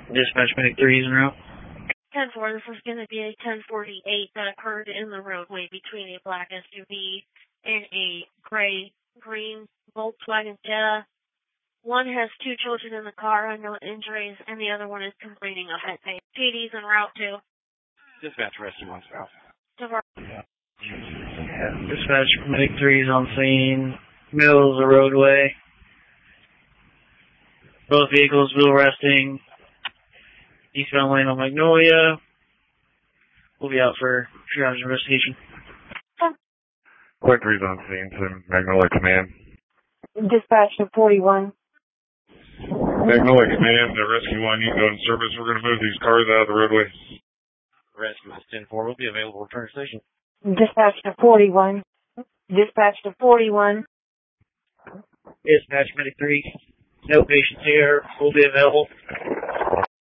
Dispatch Medic 3 is en route. 10-4, this is going to be a 1048 that occurred in the roadway between a black SUV and a gray-green Volkswagen Jetta. One has 2 children in the car, unknown injuries, and the other one is complaining of head pain. PD's en route too. Dispatch rescue 1 south. Dispatch Medic 3 is on scene. Middle of the roadway. Both vehicles wheel resting. Eastbound lane on Magnolia. We'll be out for triage investigation. Point 3's on scene to Magnolia Command. Dispatch to 41. Magnolia Command, Rescue 1, you can go in service. We're going to move these cars out of the roadway. Rescue 10-4 will be available to return to station. Dispatch to 41. Dispatch to 41. Dispatch Medic 3. No patients here. Will be available.